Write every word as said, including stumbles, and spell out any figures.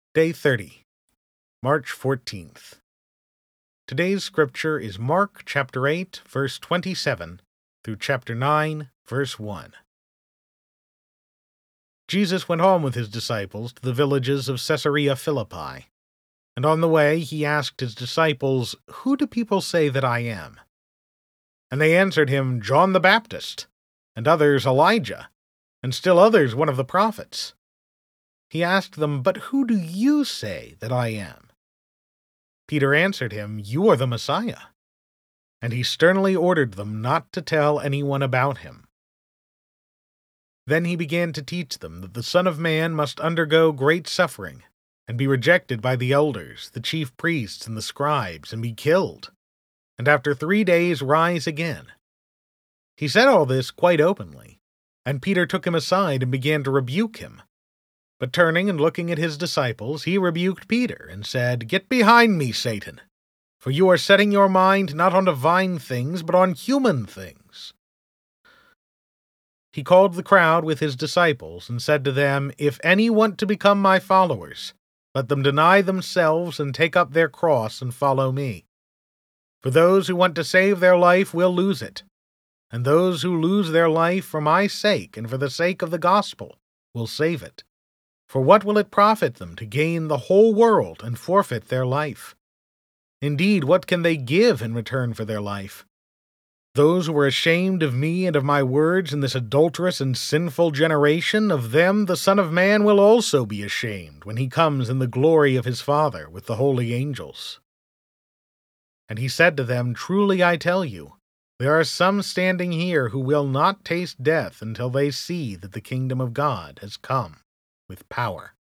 Day thirty, March fourteenth. Today's scripture is Mark chapter eight, verse twenty-seven, through chapter nine, verse one. Jesus went on with his disciples to the villages of Caesarea Philippi, and on the way he asked his disciples, "Who do people say that I am?" And they answered him, "John the Baptist, and others Elijah, and still others one of the prophets." He asked them, "But who do you say that I am?" Peter answered him, "You are the Messiah." And he sternly ordered them not to tell anyone about him. Then he began to teach them that the Son of Man must undergo great suffering, and be rejected by the elders, the chief priests, and the scribes, and be killed, and after three days rise again. He said all this quite openly, and Peter took him aside and began to rebuke him. But turning and looking at his disciples, he rebuked Peter, and said, "Get behind me, Satan, for you are setting your mind not on divine things, but on human things." He called the crowd with his disciples, and said to them, "If any want to become my followers, let them deny themselves and take up their cross and follow me. For those who want to save their life will lose it, and those who lose their life for my sake and for the sake of the gospel will save it. For what will it profit them to gain the whole world and forfeit their life? Indeed, what can they give in return for their life? Those who are ashamed of me and of my words in this adulterous and sinful generation, of them the Son of Man will also be ashamed when he comes in the glory of his Father with the holy angels." And he said to them, "Truly I tell you, there are some standing here who will not taste death until they see that the kingdom of God has come with power."